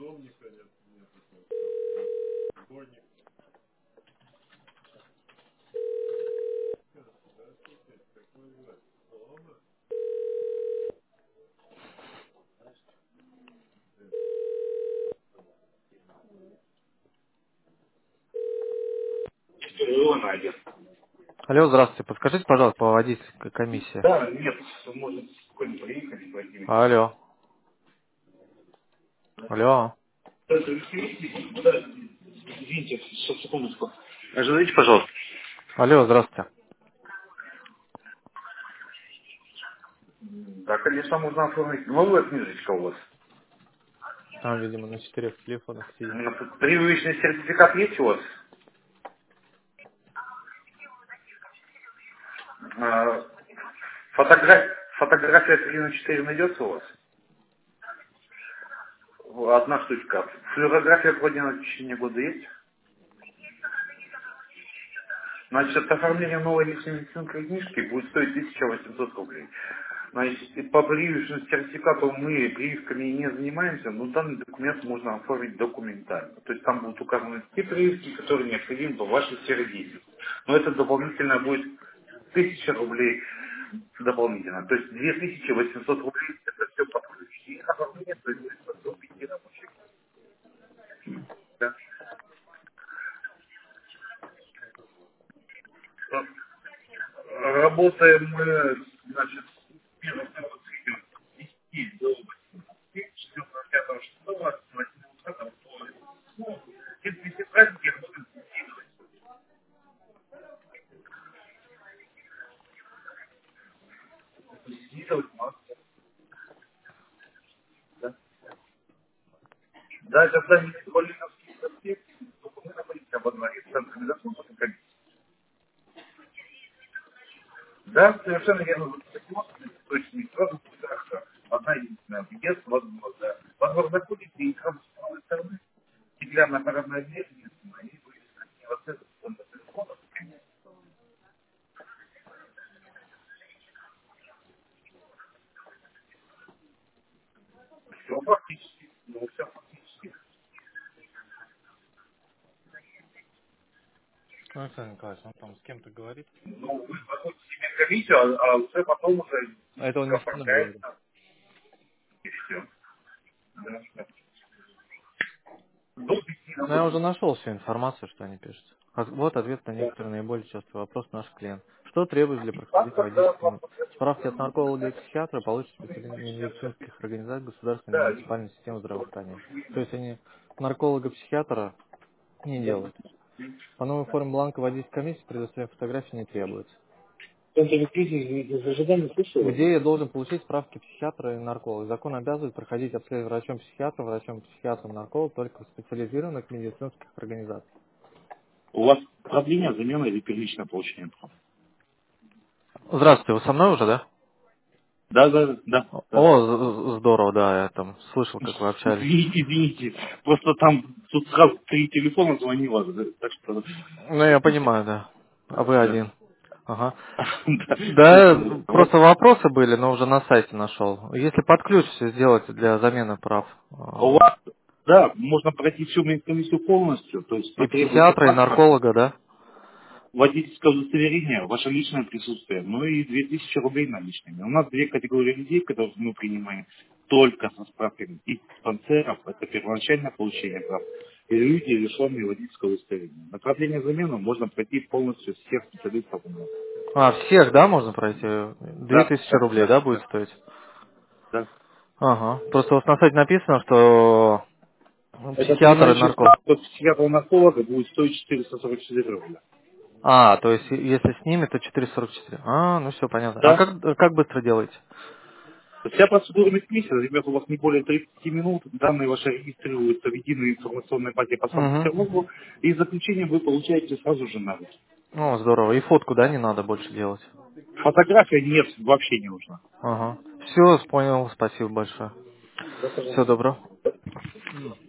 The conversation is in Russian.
Илона один. Алло, здравствуйте. Подскажите, пожалуйста, по водительской комиссии. Да, нет, может, спокойно проехали, Владимир. Алло. Алло. Извините, сейчас, секундочку. Ожидайте, пожалуйста. Алло, здравствуйте. Да, конечно, можно оформить. Новая книжечка у вас. Там, видимо, на 4 телефонах сидит. Привычный сертификат есть у вас? А, Фотография 3 на 4 найдется у вас? Одна штучка. Флюорография пройдена в течение года есть? Значит, оформление новой личной медицинской книжки будет стоить 1800 рублей. Значит, и по прививочному сертификату мы прививками не занимаемся, но данный документ можно оформить документально. То есть там будут указаны те прививки, которые необходимы по вашей сфере деятельности. Но это дополнительно будет 1000 рублей дополнительно. То есть 2800 рублей это все по прививке. И оформление производится до 5 рабочих. Да. Работаем мы, значит, с 1 10 до 4 5 6 8 утра, там, ну, если праздники, будем делать массу. Да. Да, когда не Колиновский проспект, то мы находимся во дворе в центре медицинской комиссии. Да, совершенно верно. То есть не сразу будет одна единственная въезд во двор. Да. Во двор заходите и сразу с правой стороны стеклянная парадная дверь, и вы вот это центр телефона. Все фактически. Ну, все фактически. Ну, Александр Николаевич, он там с кем-то говорит. Ну, вы заходите в комиссию, а уже потом уже А это он не с кем говорит. оформляется и все. Да, да. До 5 Ну, я уже рабочих. нашел всю информацию, что они пишут. Вот ответ на некоторые наиболее частые вопросы наших клиентов. Что требуется для прохождения Паспорт, да, водительского? паспорт. Справки от нарколога и психиатра получат специалисты медицинских организаций государственной и Да, муниципальной системы здравоохранения. То есть они нарколога-психиатра не да. делают. По новой форме бланка водительской комиссии предоставлять фотографии не требуется. Центр кризиса из ожидания слышал? Где я должен получить справки психиатра и нарколога? Закон обязывает проходить обследование врачом-психиатром, нарколог только в специализированных медицинских организациях. У вас продление, замена или первичное получение прав? Здравствуйте, вы со мной уже, да? Да, да, да, да. О, здорово, да, я там слышал, как вы общались. Извините. Просто там тут сразу 3 телефона звонило, да, так что... Ну, я понимаю, да. А вы Да. один. Ага. Да. Да, Вот просто вопросы были, но уже на сайте нашел. Если под ключ все сделать для замены прав. у вас, да, можно пройти всю медкомиссию полностью, то есть И потребуется психиатра, и паспорт, нарколога, да? водительское удостоверение, ваше личное присутствие, ну и 2000 рублей наличными. У нас две категории людей, которых мы принимаем только со справками из диспансеров, это первоначальное получение прав, и люди, лишенные водительского удостоверения. На продление замену можно пройти полностью всех специалистов у нас. А, всех, да, можно пройти? Две Да, тысячи да, рублей, да, да, будет да, стоить? да. Ага. Просто у вас на сайте написано, что Это при психиатр и наличии нарколог. справки от психиатра-нарколога будет стоить 444 рубля. А, то есть, если с ними, то 444. А, ну все, понятно. А Да. как быстро делаете? Вся процедура медкомиссии займет у вас не более 30 минут. Данные ваши регистрируются в единой информационной базе по Угу. Санкт-Петербургу. И заключение вы получаете сразу же на руки. Ну, здорово. И фотку, да, не надо больше делать? Фотография нет, вообще не нужна. Ага. Все, понял. Спасибо большое. Да, Всего пожалуйста. доброго.